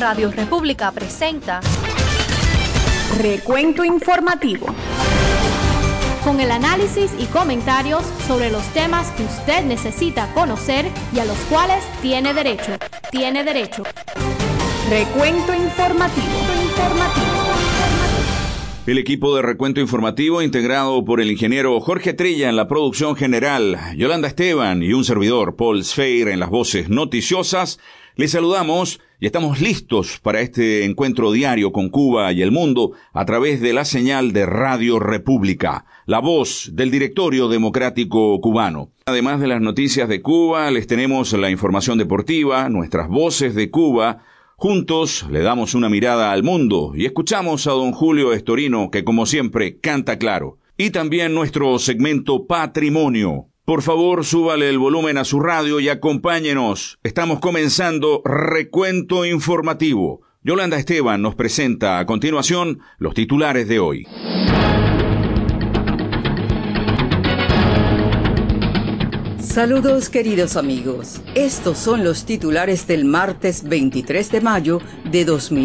Radio República presenta Recuento Informativo, con el análisis y comentarios sobre los temas que usted necesita conocer y a los cuales tiene derecho. Recuento Informativo. El equipo de Recuento Informativo, integrado por el ingeniero Jorge Trilla en la producción general, Yolanda Esteban y un servidor, Paul Sfeir, en las voces noticiosas, les saludamos y estamos listos para este encuentro diario con Cuba y el mundo a través de la señal de Radio República, la voz del Directorio Democrático Cubano. Además de las noticias de Cuba, les tenemos la información deportiva, nuestras voces de Cuba. Juntos le damos una mirada al mundo y escuchamos a don Julio Estorino, que como siempre canta claro. Y también nuestro segmento Patrimonio. Por favor, súbale el volumen a su radio y acompáñenos. Estamos comenzando Recuento Informativo. Yolanda Esteban nos presenta a continuación los titulares de hoy. Saludos, queridos amigos. Estos son los titulares del martes 23 de mayo de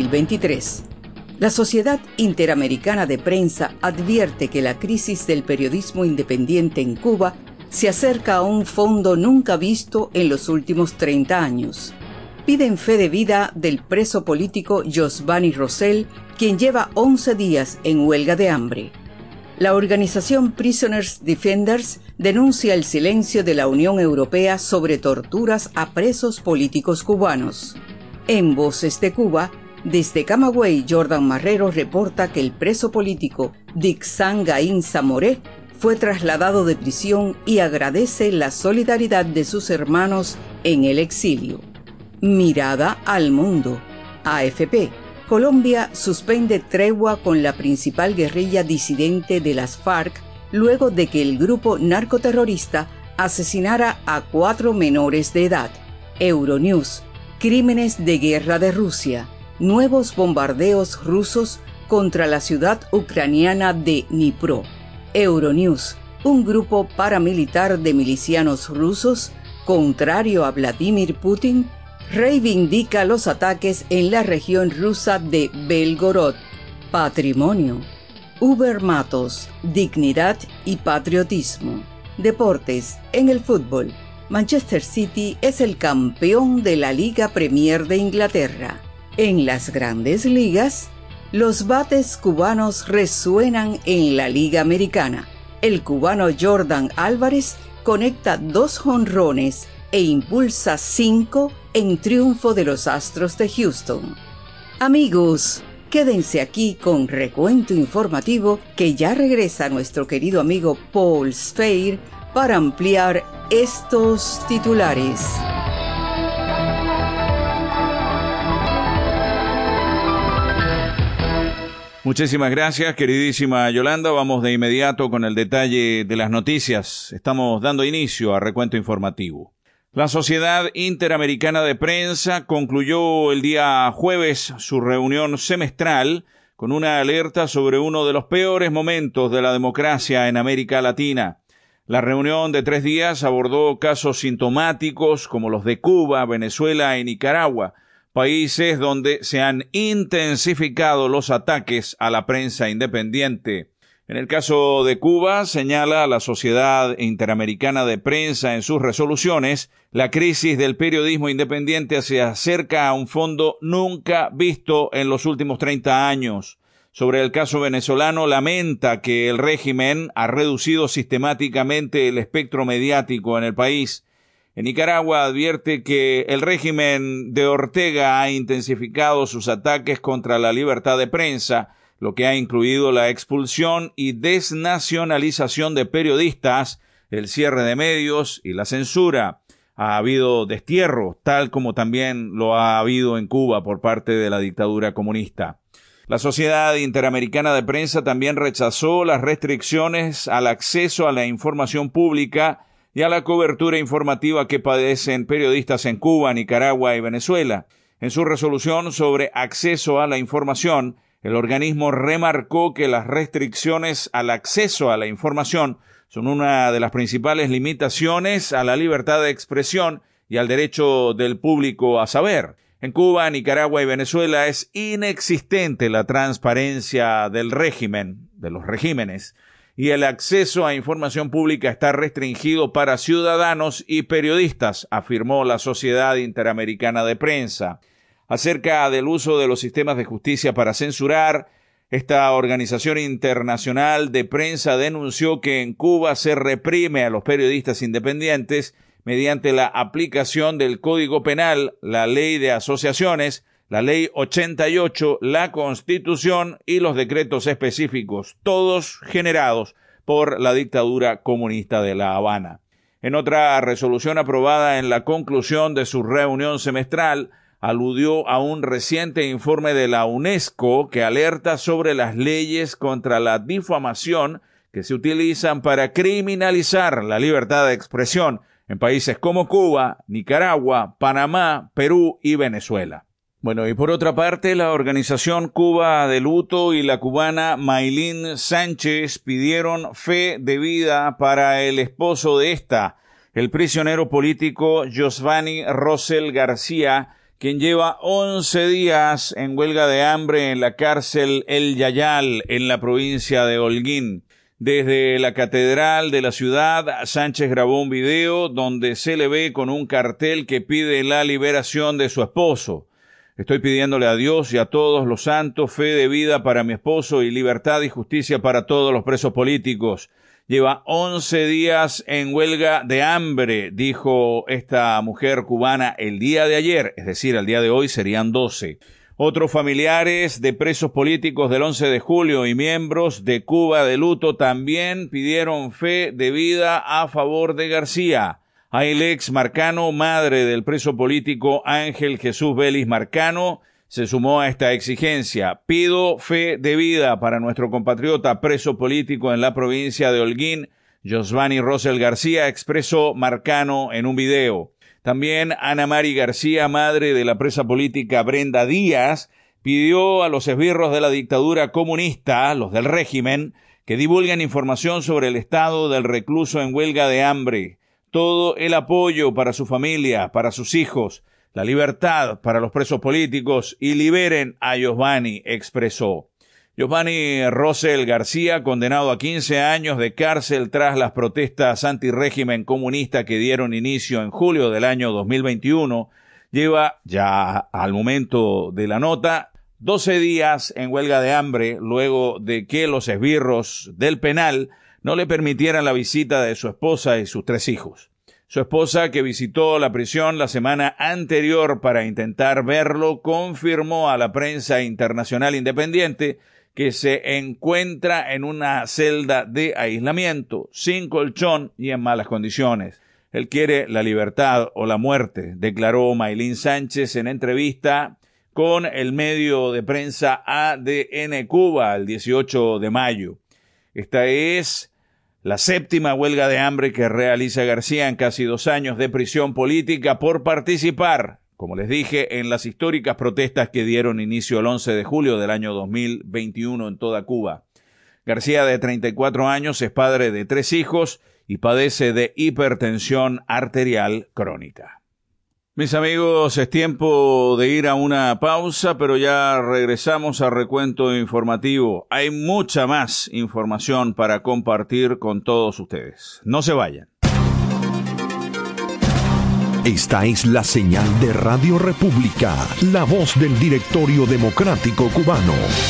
2023. La Sociedad Interamericana de Prensa advierte que la crisis del periodismo independiente en Cuba se acerca a un fondo nunca visto en los últimos 30 años. Piden fe de vida del preso político Josvany Rosell, quien lleva 11 días en huelga de hambre. La organización Prisoners Defenders denuncia el silencio de la Unión Europea sobre torturas a presos políticos cubanos. En Voces de Cuba, desde Camagüey, Jordan Marrero reporta que el preso político Dixan Gaín Zamoré fue trasladado de prisión y agradece la solidaridad de sus hermanos en el exilio. Mirada al mundo. AFP. Colombia suspende tregua con la principal guerrilla disidente de las FARC luego de que el grupo narcoterrorista asesinara a 4 menores de edad. Euronews. Crímenes de guerra de Rusia. Nuevos bombardeos rusos contra la ciudad ucraniana de Dnipro. Euronews. Un grupo paramilitar de milicianos rusos, contrario a Vladimir Putin, reivindica los ataques en la región rusa de Belgorod. Patrimonio. Uber Matos, dignidad y patriotismo. Deportes. En el fútbol, Manchester City es el campeón de la Liga Premier de Inglaterra. En las grandes ligas, los bates cubanos resuenan en la Liga Americana. El cubano Jordan Álvarez conecta 2 jonrones e impulsa 5 en triunfo de los Astros de Houston. Amigos, quédense aquí con Recuento Informativo, que ya regresa nuestro querido amigo Paul Sfeir para ampliar estos titulares. Muchísimas gracias, queridísima Yolanda. Vamos de inmediato con el detalle de las noticias. Estamos dando inicio a Recuento Informativo. La Sociedad Interamericana de Prensa concluyó el día jueves su reunión semestral con una alerta sobre uno de los peores momentos de la democracia en América Latina. La reunión de 3 días abordó casos sintomáticos como los de Cuba, Venezuela y Nicaragua, países donde se han intensificado los ataques a la prensa independiente. En el caso de Cuba, señala la Sociedad Interamericana de Prensa en sus resoluciones, la crisis del periodismo independiente se acerca a un fondo nunca visto en los últimos 30 años. Sobre el caso venezolano, lamenta que el régimen ha reducido sistemáticamente el espectro mediático en el país. En Nicaragua advierte que el régimen de Ortega ha intensificado sus ataques contra la libertad de prensa, lo que ha incluido la expulsión y desnacionalización de periodistas, el cierre de medios y la censura. Ha habido destierro, tal como también lo ha habido en Cuba por parte de la dictadura comunista. La Sociedad Interamericana de Prensa también rechazó las restricciones al acceso a la información pública y a la cobertura informativa que padecen periodistas en Cuba, Nicaragua y Venezuela. En su resolución sobre acceso a la información, el organismo remarcó que las restricciones al acceso a la información son una de las principales limitaciones a la libertad de expresión y al derecho del público a saber. En Cuba, Nicaragua y Venezuela es inexistente la transparencia del régimen, de los regímenes, y el acceso a información pública está restringido para ciudadanos y periodistas, afirmó la Sociedad Interamericana de Prensa. Acerca del uso de los sistemas de justicia para censurar, esta organización internacional de prensa denunció que en Cuba se reprime a los periodistas independientes mediante la aplicación del Código Penal, la Ley de Asociaciones, la Ley 88, la Constitución y los decretos específicos, todos generados por la dictadura comunista de La Habana. En otra resolución aprobada en la conclusión de su reunión semestral, aludió a un reciente informe de la UNESCO que alerta sobre las leyes contra la difamación que se utilizan para criminalizar la libertad de expresión en países como Cuba, Nicaragua, Panamá, Perú y Venezuela. Bueno, y por otra parte, la organización Cuba de Luto y la cubana Maylin Sánchez pidieron fe de vida para el esposo de esta, el prisionero político Josvany Rosell García, quien lleva 11 días en huelga de hambre en la cárcel El Yayal, en la provincia de Holguín. Desde la catedral de la ciudad, Sánchez grabó un video donde se le ve con un cartel que pide la liberación de su esposo. Estoy pidiéndole a Dios y a todos los santos fe de vida para mi esposo y libertad y justicia para todos los presos políticos. Lleva 11 días en huelga de hambre, dijo esta mujer cubana el día de ayer, es decir, el día de hoy serían 12. Otros familiares de presos políticos del 11 de julio y miembros de Cuba de Luto también pidieron fe de vida a favor de García. Ailex Marcano, madre del preso político Ángel Jesús Vélez Marcano, se sumó a esta exigencia. Pido fe de vida para nuestro compatriota preso político en la provincia de Holguín, Josvany Rosell García, expresó Marcano en un video. También Ana Mari García, madre de la presa política Brenda Díaz, pidió a los esbirros de la dictadura comunista, los del régimen, que divulguen información sobre el estado del recluso en huelga de hambre, todo el apoyo para su familia, para sus hijos, la libertad para los presos políticos y liberen a Josvany, expresó. Josvany Rosell García, condenado a 15 años de cárcel tras las protestas antirrégimen comunista que dieron inicio en julio del año 2021, lleva ya al momento de la nota 12 días en huelga de hambre luego de que los esbirros del penal no le permitieran la visita de su esposa y sus 3 hijos. Su esposa, que visitó la prisión la semana anterior para intentar verlo, confirmó a la prensa internacional independiente que se encuentra en una celda de aislamiento, sin colchón y en malas condiciones. Él quiere la libertad o la muerte, declaró Maylin Sánchez en entrevista con el medio de prensa ADN Cuba el 18 de mayo. Esta es la 7ª huelga de hambre que realiza García en casi 2 años de prisión política por participar, como les dije, en las históricas protestas que dieron inicio el 11 de julio del año 2021 en toda Cuba. García, de 34 años, es padre de 3 hijos y padece de hipertensión arterial crónica. Mis amigos, es tiempo de ir a una pausa, pero ya regresamos al recuento informativo. Hay mucha más información para compartir con todos ustedes. No se vayan. Esta es la señal de Radio República, la voz del Directorio Democrático Cubano.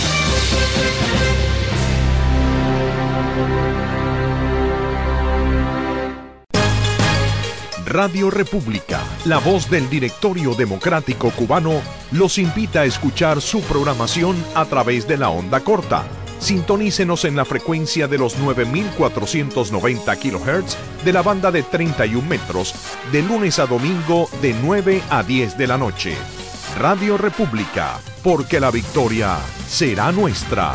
Radio República, la voz del Directorio Democrático Cubano, los invita a escuchar su programación a través de la onda corta. Sintonícenos en la frecuencia de los 9.490 kHz de la banda de 31 metros, de lunes a domingo de 9 a 10 de la noche. Radio República, porque la victoria será nuestra.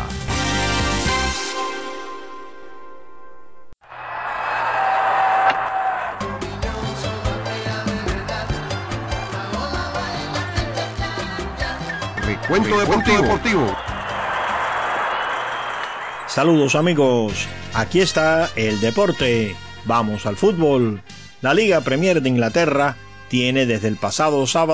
Recuento deportivo. Saludos amigos, aquí está el deporte. Vamos al fútbol. La Liga Premier de Inglaterra tiene desde el pasado sábado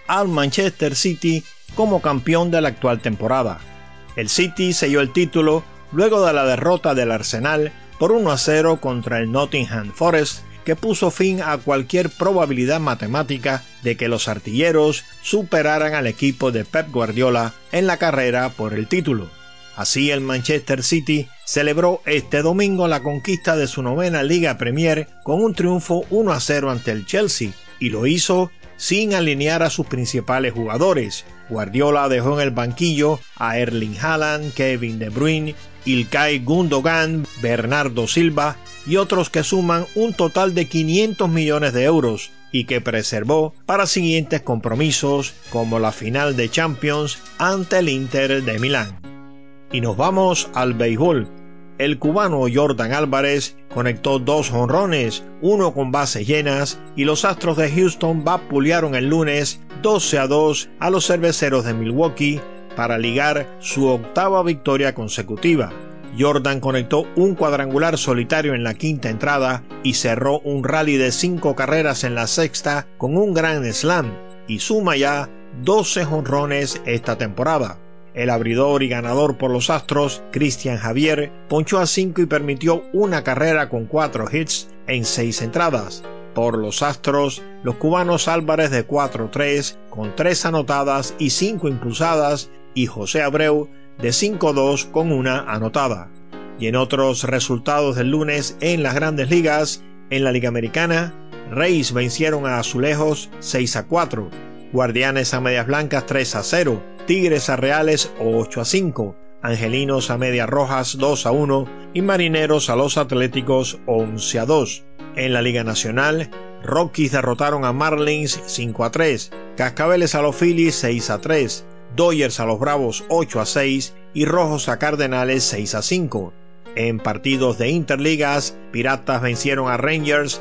al Manchester City como campeón de la actual temporada. El City selló el título luego de la derrota del Arsenal por 1-0 contra el Nottingham Forest, que puso fin a cualquier probabilidad matemática de que los artilleros superaran al equipo de Pep Guardiola en la carrera por el título. Así el Manchester City celebró este domingo la conquista de su 9ª Liga Premier con un triunfo 1-0 ante el Chelsea, y lo hizo sin alinear a sus principales jugadores. Guardiola dejó en el banquillo a Erling Haaland, Kevin De Bruyne, Ilkay Gundogan, Bernardo Silva y otros que suman un total de 500 millones de euros y que preservó para siguientes compromisos como la final de Champions ante el Inter de Milán. Y nos vamos al béisbol. El cubano Yordan Álvarez conectó 2 jonrones, uno con bases llenas, y los Astros de Houston vapulearon el lunes 12-2 a los Cerveceros de Milwaukee para ligar su 8ª victoria consecutiva. Yordan conectó un cuadrangular solitario en la 5ª entrada y cerró un rally de 5 carreras en la 6ª con un grand slam, y suma ya 12 jonrones esta temporada. El abridor y ganador por los Astros, Cristian Javier, ponchó a 5 y permitió una carrera con 4 hits en 6 entradas. Por los Astros, los cubanos Álvarez de 4-3 con 3 anotadas y 5 impulsadas, y José Abreu de 5-2 con 1 anotada. Y en otros resultados del lunes en las Grandes Ligas, en la Liga Americana, Rays vencieron a Azulejos 6-4, Guardianes a Medias Blancas 3-0, Tigres a Reales 8-5, Angelinos a Medias Rojas 2-1 y Marineros a los Atléticos 11-2. En la Liga Nacional, Rockies derrotaron a Marlins 5-3, Cascabeles a los Phillies 6-3, Dodgers a los Bravos 8-6 y Rojos a Cardenales 6-5. En partidos de Interligas, Piratas vencieron a Rangers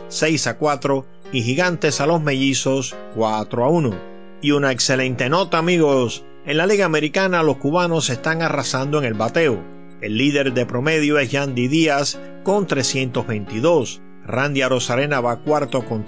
6-4 y Gigantes a los Mellizos 4-1. Y una excelente nota, amigos. En la Liga Americana los cubanos están arrasando en el bateo. El líder de promedio es Yandy Díaz con 322, Randy Arozarena va cuarto con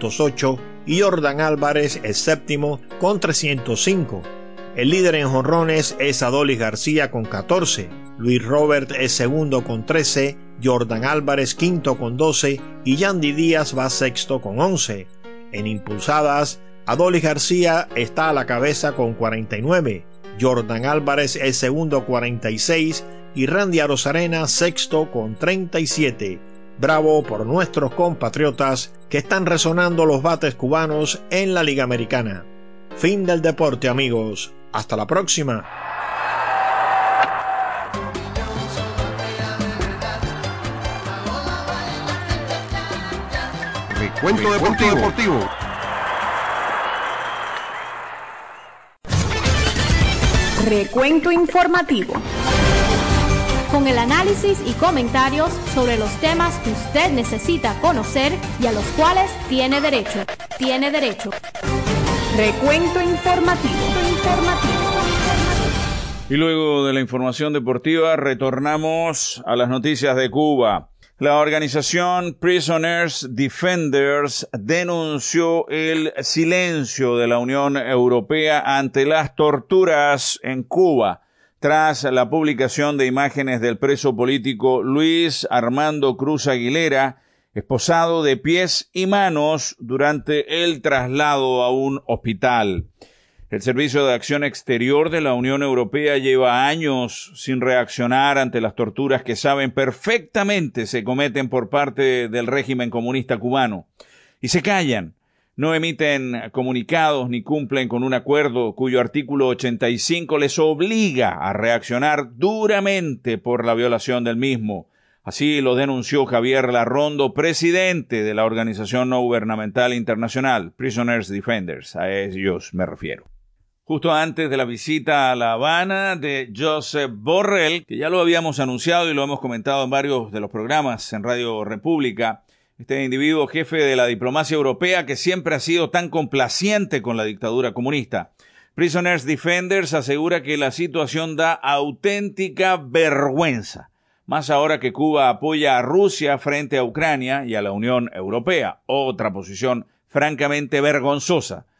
308 y Yordan Álvarez es séptimo con 305. El líder en jonrones es Adolis García con 14, Luis Robert es segundo con 13, Yordan Álvarez quinto con 12 y Yandy Díaz va sexto con 11. En impulsadas, Adolis García está a la cabeza con 49, Yordan Álvarez es segundo 46 y Randy Arozarena sexto con 37. Bravo por nuestros compatriotas que están resonando los bates cubanos en la Liga Americana. Fin del deporte, amigos. Hasta la próxima. Recuento deportivo. Recuento informativo. Con el análisis y comentarios sobre los temas que usted necesita conocer y a los cuales tiene derecho. Recuento informativo. Y luego de la información deportiva retornamos a las noticias de Cuba. La organización Prisoners Defenders denunció el silencio de la Unión Europea ante las torturas en Cuba tras la publicación de imágenes del preso político Luis Armando Cruz Aguilera, esposado de pies y manos durante el traslado a un hospital. El Servicio de Acción Exterior de la Unión Europea lleva años sin reaccionar ante las torturas que saben perfectamente se cometen por parte del régimen comunista cubano. Y se callan, no emiten comunicados ni cumplen con un acuerdo cuyo artículo 85 les obliga a reaccionar duramente por la violación del mismo. Así lo denunció Javier Larrondo, presidente de la organización no gubernamental internacional, Prisoners Defenders, a ellos me refiero. Justo antes de la visita a La Habana de Josep Borrell, que ya lo habíamos anunciado y lo hemos comentado en varios de los programas en Radio República, este individuo jefe de la diplomacia europea que siempre ha sido tan complaciente con la dictadura comunista. Prisoners Defenders asegura que la situación da auténtica vergüenza, más ahora que Cuba apoya a Rusia frente a Ucrania y a la Unión Europea, otra posición francamente vergonzosa.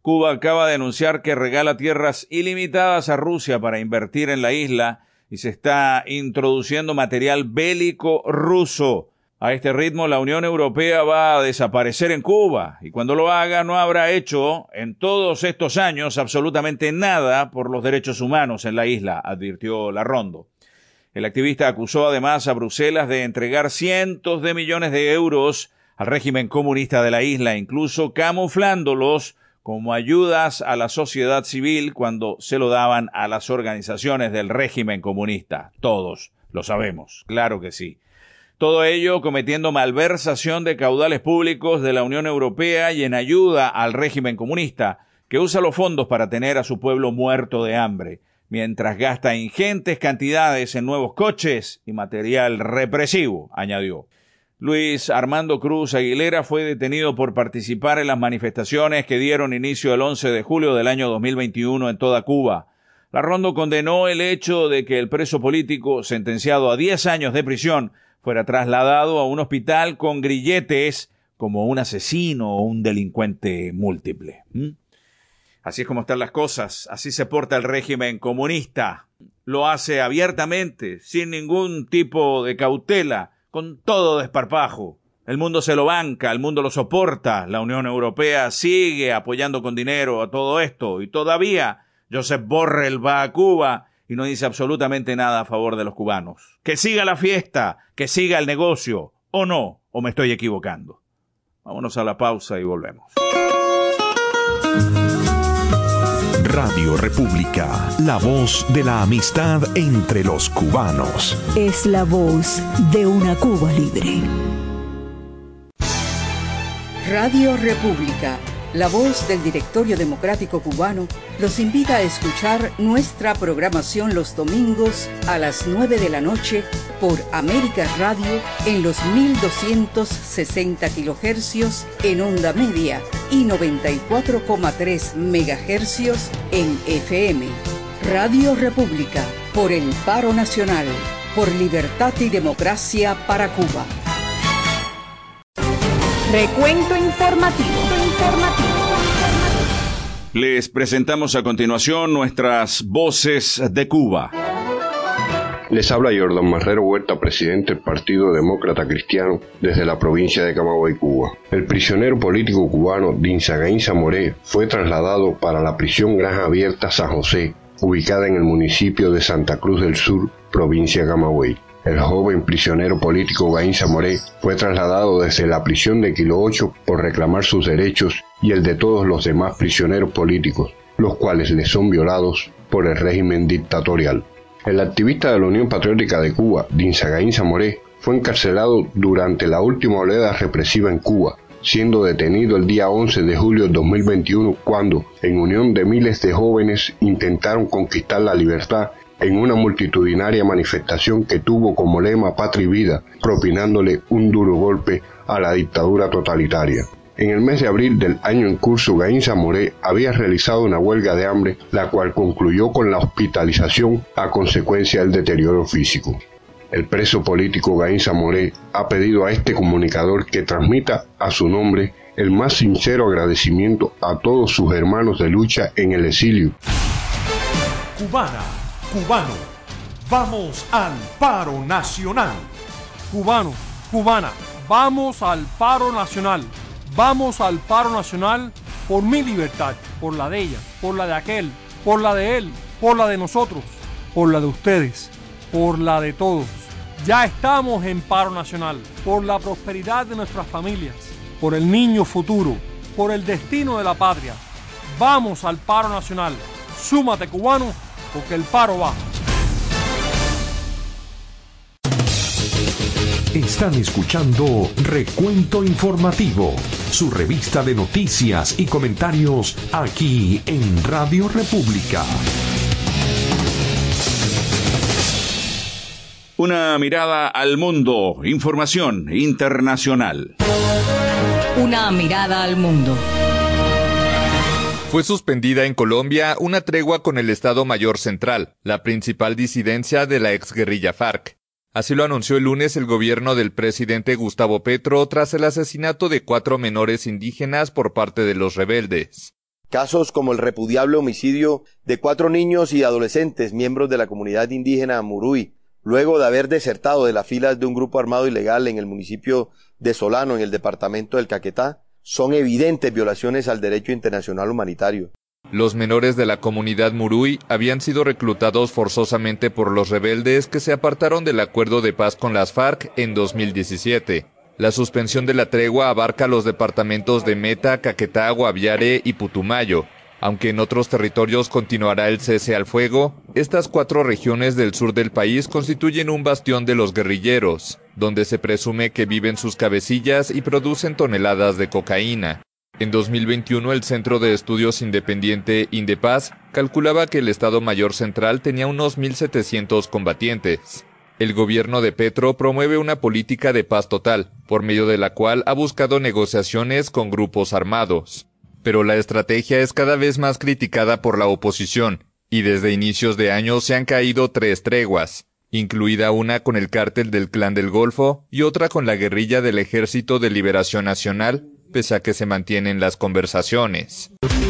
Cuba acaba de anunciar que regala tierras ilimitadas a Rusia para invertir en la isla y se está introduciendo material bélico ruso. A este ritmo, la Unión Europea va a desaparecer en Cuba y cuando lo haga no habrá hecho en todos estos años absolutamente nada por los derechos humanos en la isla, advirtió Larrondo. El activista acusó además a Bruselas de entregar cientos de millones de euros al régimen comunista de la isla, incluso camuflándolos como ayudas a la sociedad civil cuando se lo daban a las organizaciones del régimen comunista. Todos lo sabemos, claro que sí. Todo ello cometiendo malversación de caudales públicos de la Unión Europea y en ayuda al régimen comunista, que usa los fondos para tener a su pueblo muerto de hambre, mientras gasta ingentes cantidades en nuevos coches y material represivo, añadió. Luis Armando Cruz Aguilera fue detenido por participar en las manifestaciones que dieron inicio el 11 de julio del año 2021 en toda Cuba. Larrondo condenó el hecho de que el preso político, sentenciado a 10 años de prisión, fuera trasladado a un hospital con grilletes como un asesino o un delincuente múltiple. Así es como están las cosas, así se porta el régimen comunista. Lo hace abiertamente, sin ningún tipo de cautela, con todo desparpajo. El mundo se lo banca, el mundo lo soporta. La Unión Europea sigue apoyando con dinero a todo esto. Y todavía Josep Borrell va a Cuba y no dice absolutamente nada a favor de los cubanos. Que siga la fiesta, que siga el negocio, o no, o me estoy equivocando. Vámonos a la pausa y volvemos. Radio República, la voz de la amistad entre los cubanos. Es la voz de una Cuba libre. Radio República, la voz del Directorio Democrático Cubano, los invita a escuchar nuestra programación los domingos a las 9 de la noche por América Radio en los 1260 kHz en onda media y 94,3 MHz en FM. Radio República, por el paro nacional, por libertad y democracia para Cuba. Recuento informativo. Les presentamos a continuación nuestras voces de Cuba. Les habla Jordan Marrero Huerta, presidente del Partido Demócrata Cristiano, desde la provincia de Camagüey, Cuba. El prisionero político cubano Dinsagaín Zamoré fue trasladado para la prisión Granja Abierta San José, ubicada en el municipio de Santa Cruz del Sur, provincia de Camagüey. El joven prisionero político Gaín Zamoré fue trasladado desde la prisión de Kilo 8 por reclamar sus derechos y el de todos los demás prisioneros políticos, los cuales les son violados por el régimen dictatorial. El activista de la Unión Patriótica de Cuba, Dinsagaín Zamoré, fue encarcelado durante la última oleada represiva en Cuba, siendo detenido el día 11 de julio de 2021 cuando, en unión de miles de jóvenes, intentaron conquistar la libertad en una multitudinaria manifestación que tuvo como lema Patria y Vida, propinándole un duro golpe a la dictadura totalitaria. En el mes de abril del año en curso, Gaín Zamoré había realizado una huelga de hambre, la cual concluyó con la hospitalización a consecuencia del deterioro físico. El preso político Gaín Zamoré ha pedido a este comunicador que transmita a su nombre el más sincero agradecimiento a todos sus hermanos de lucha en el exilio. Cubana, cubano, vamos al paro nacional. Cubano, cubana, vamos al paro nacional. Vamos al paro nacional por mi libertad, por la de ella, por la de aquel, por la de él, por la de nosotros, por la de ustedes, por la de todos. Ya estamos en paro nacional, por la prosperidad de nuestras familias, por el niño futuro, por el destino de la patria. Vamos al paro nacional. Súmate, cubano, porque el paro va. Están escuchando Recuento Informativo, su revista de noticias y comentarios aquí en Radio República. Una mirada al mundo, información internacional. Una mirada al mundo. Fue suspendida en Colombia una tregua con el Estado Mayor Central, la principal disidencia de la exguerrilla FARC. Así lo anunció el lunes el gobierno del presidente Gustavo Petro tras el asesinato de 4 menores indígenas por parte de los rebeldes. Casos como el repudiable homicidio de 4 niños y adolescentes miembros de la comunidad indígena Murui, luego de haber desertado de las filas de un grupo armado ilegal en el municipio de Solano, en el departamento del Caquetá, son evidentes violaciones al derecho internacional humanitario. Los menores de la comunidad Murui habían sido reclutados forzosamente por los rebeldes que se apartaron del acuerdo de paz con las FARC en 2017. La suspensión de la tregua abarca los departamentos de Meta, Caquetá, Guaviare y Putumayo. Aunque en otros territorios continuará el cese al fuego, estas 4 regiones del sur del país constituyen un bastión de los guerrilleros, donde se presume que viven sus cabecillas y producen toneladas de cocaína. En 2021, el Centro de Estudios Independiente Indepaz calculaba que el Estado Mayor Central tenía unos 1.700 combatientes. El gobierno de Petro promueve una política de paz total, por medio de la cual ha buscado negociaciones con grupos armados. Pero la estrategia es cada vez más criticada por la oposición, y desde inicios de año se han caído 3 treguas, incluida una con el cártel del Clan del Golfo y otra con la guerrilla del Ejército de Liberación Nacional, pese a que se mantienen las conversaciones.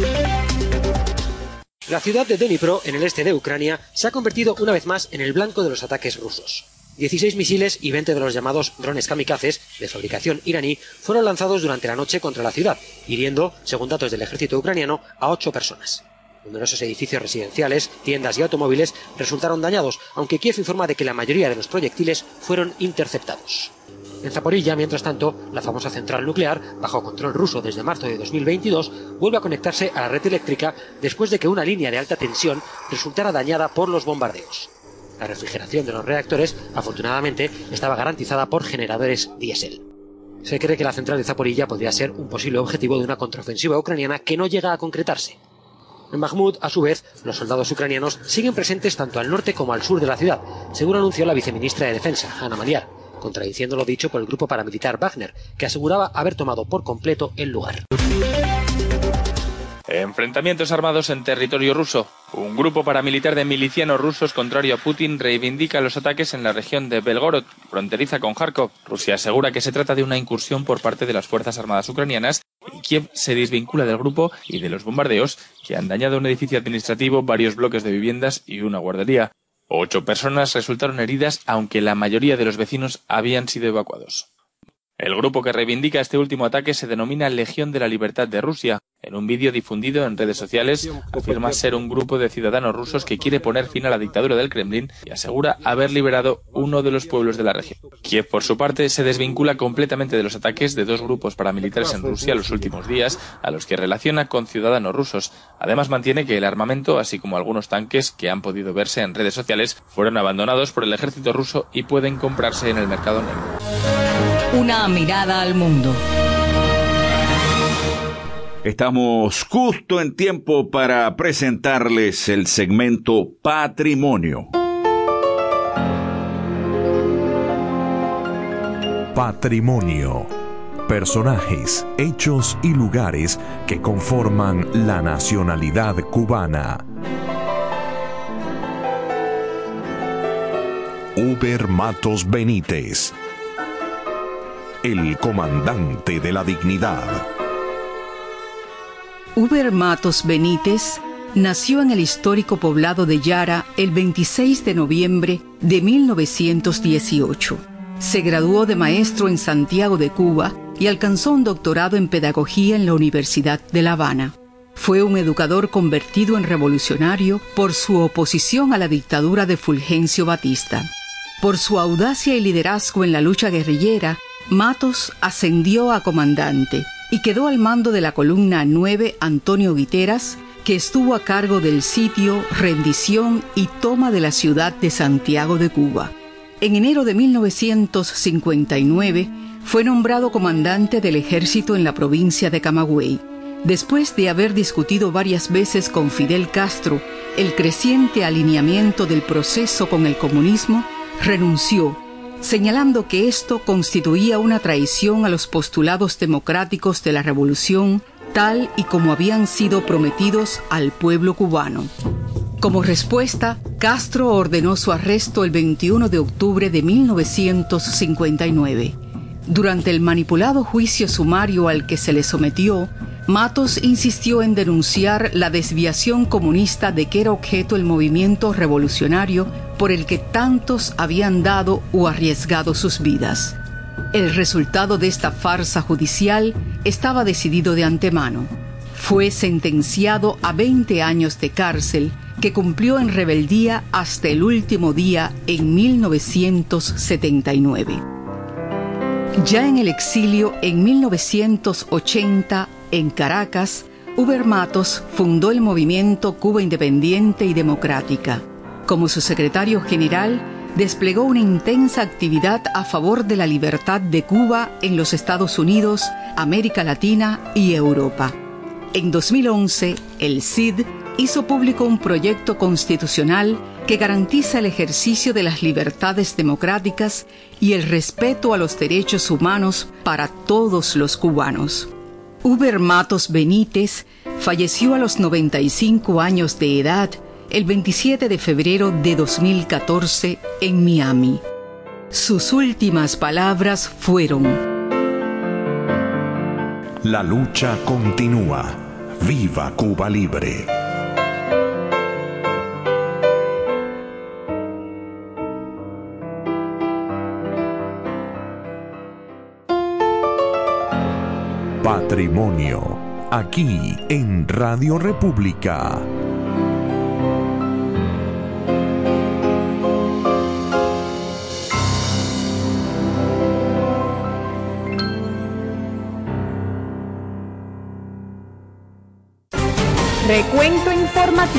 La ciudad de Dnipro, en el este de Ucrania, se ha convertido una vez más en el blanco de los ataques rusos. 16 misiles y 20 de los llamados drones kamikazes, de fabricación iraní, fueron lanzados durante la noche contra la ciudad, hiriendo, según datos del ejército ucraniano, a 8 personas. Numerosos edificios residenciales, tiendas y automóviles resultaron dañados, aunque Kiev informa de que la mayoría de los proyectiles fueron interceptados. En Zaporilla, mientras tanto, la famosa central nuclear, bajo control ruso desde marzo de 2022, vuelve a conectarse a la red eléctrica después de que una línea de alta tensión resultara dañada por los bombardeos. La refrigeración de los reactores, afortunadamente, estaba garantizada por generadores diésel. Se cree que la central de Zaporilla podría ser un posible objetivo de una contraofensiva ucraniana que no llega a concretarse. En Bakhmut, a su vez, los soldados ucranianos siguen presentes tanto al norte como al sur de la ciudad, según anunció la viceministra de Defensa, Hanna Maliar, contradiciendo lo dicho por el grupo paramilitar Wagner, que aseguraba haber tomado por completo el lugar. Enfrentamientos armados en territorio ruso. Un grupo paramilitar de milicianos rusos contrario a Putin reivindica los ataques en la región de Belgorod, fronteriza con Kharkov. Rusia asegura que se trata de una incursión por parte de las Fuerzas Armadas ucranianas y Kiev se desvincula del grupo y de los bombardeos que han dañado un edificio administrativo, varios bloques de viviendas y una guardería. 8 personas resultaron heridas, aunque la mayoría de los vecinos habían sido evacuados. El grupo que reivindica este último ataque se denomina Legión de la Libertad de Rusia. En un vídeo difundido en redes sociales, afirma ser un grupo de ciudadanos rusos que quiere poner fin a la dictadura del Kremlin y asegura haber liberado uno de los pueblos de la región. Kiev, por su parte, se desvincula completamente de los ataques de 2 grupos paramilitares en Rusia los últimos días, a los que relaciona con ciudadanos rusos. Además, mantiene que el armamento, así como algunos tanques que han podido verse en redes sociales, fueron abandonados por el ejército ruso y pueden comprarse en el mercado negro. Una mirada al mundo. Estamos justo en tiempo para presentarles el segmento Patrimonio. Patrimonio. Personajes, hechos y lugares que conforman la nacionalidad cubana. Uber Matos Benítez, el comandante de la dignidad. Uber Matos Benítez nació en el histórico poblado de Yara el 26 de noviembre de 1918. Se graduó de maestro en Santiago de Cuba y alcanzó un doctorado en pedagogía en la Universidad de La Habana. Fue un educador convertido en revolucionario por su oposición a la dictadura de Fulgencio Batista. Por su audacia y liderazgo en la lucha guerrillera, Matos ascendió a comandante y quedó al mando de la columna 9 Antonio Guiteras, que estuvo a cargo del sitio, rendición y toma de la ciudad de Santiago de Cuba. En enero de 1959 fue nombrado comandante del ejército en la provincia de Camagüey. Después de haber discutido varias veces con Fidel Castro el creciente alineamiento del proceso con el comunismo, renunció, señalando que esto constituía una traición a los postulados democráticos de la revolución, tal y como habían sido prometidos al pueblo cubano. Como respuesta, Castro ordenó su arresto el 21 de octubre de 1959. Durante el manipulado juicio sumario al que se le sometió, Matos insistió en denunciar la desviación comunista de que era objeto el movimiento revolucionario por el que tantos habían dado o arriesgado sus vidas. El resultado de esta farsa judicial estaba decidido de antemano. Fue sentenciado a 20 años de cárcel, que cumplió en rebeldía hasta el último día en 1979. Ya en el exilio, en 1980, en Caracas, Uber Matos fundó el movimiento Cuba Independiente y Democrática. Como su secretario general, desplegó una intensa actividad a favor de la libertad de Cuba en los Estados Unidos, América Latina y Europa. En 2011, el CID hizo público un proyecto constitucional que garantiza el ejercicio de las libertades democráticas y el respeto a los derechos humanos para todos los cubanos. Uber Matos Benítez falleció a los 95 años de edad el 27 de febrero de 2014 en Miami. Sus últimas palabras fueron: La lucha continúa. ¡Viva Cuba Libre! Patrimonio, aquí en Radio República. Recuento informativo.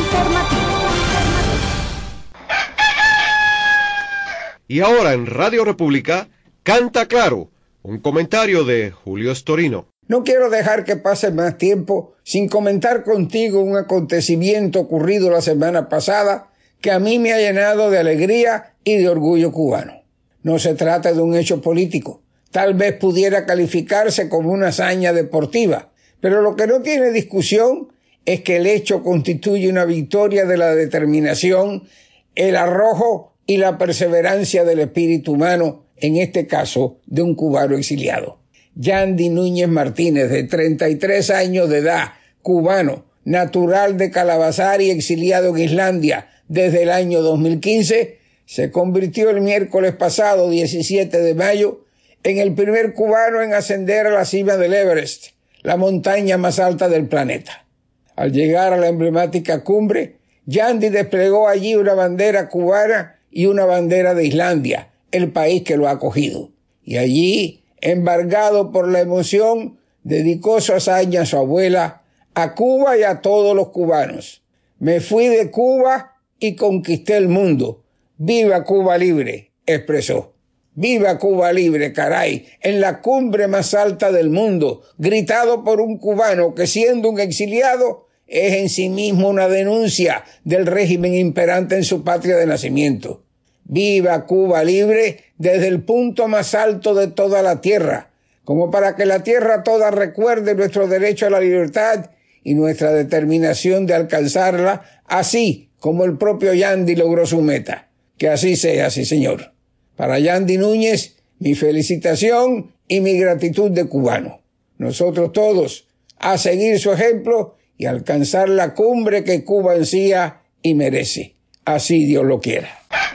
Y ahora en Radio República, Canta Claro, un comentario de Julio Storino. No quiero dejar que pase más tiempo sin comentar contigo un acontecimiento ocurrido la semana pasada que a mí me ha llenado de alegría y de orgullo cubano. No se trata de un hecho político, tal vez pudiera calificarse como una hazaña deportiva, pero lo que no tiene discusión es que el hecho constituye una victoria de la determinación, el arrojo y la perseverancia del espíritu humano, en este caso de un cubano exiliado. Yandy Núñez Martínez, de 33 años de edad, cubano, natural de Calabazar y exiliado en Islandia desde el año 2015, se convirtió el miércoles pasado, 17 de mayo, en el primer cubano en ascender a la cima del Everest, la montaña más alta del planeta. Al llegar a la emblemática cumbre, Yandy desplegó allí una bandera cubana y una bandera de Islandia, el país que lo ha acogido. Y allí, embargado por la emoción, dedicó su hazaña a su abuela, a Cuba y a todos los cubanos. Me fui de Cuba y conquisté el mundo. ¡Viva Cuba Libre!, expresó. ¡Viva Cuba Libre, caray!, en la cumbre más alta del mundo, gritado por un cubano que, siendo un exiliado, es en sí mismo una denuncia del régimen imperante en su patria de nacimiento. ¡Viva Cuba Libre desde el punto más alto de toda la tierra, como para que la tierra toda recuerde nuestro derecho a la libertad y nuestra determinación de alcanzarla, así como el propio Yandy logró su meta! Que así sea, sí señor. Para Yandy Núñez, mi felicitación y mi gratitud de cubano. Nosotros todos, a seguir su ejemplo y alcanzar la cumbre que Cuba ansía y merece. Así Dios lo quiera.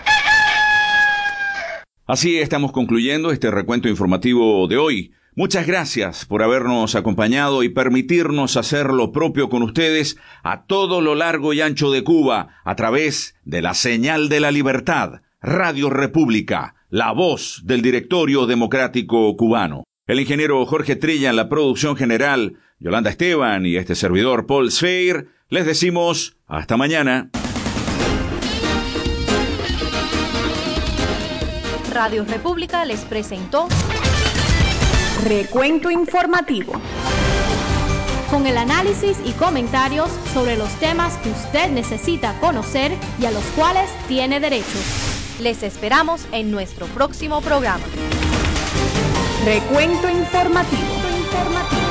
Así estamos concluyendo este recuento informativo de hoy. Muchas gracias por habernos acompañado y permitirnos hacer lo propio con ustedes a todo lo largo y ancho de Cuba a través de la señal de la libertad, Radio República, la voz del Directorio Democrático Cubano. El ingeniero Jorge Trilla en la producción general, Yolanda Esteban y este servidor Paul Sfeir, les decimos hasta mañana. Radio República les presentó Recuento Informativo, con el análisis y comentarios sobre los temas que usted necesita conocer y a los cuales tiene derecho. Les esperamos en nuestro próximo programa. Recuento Informativo.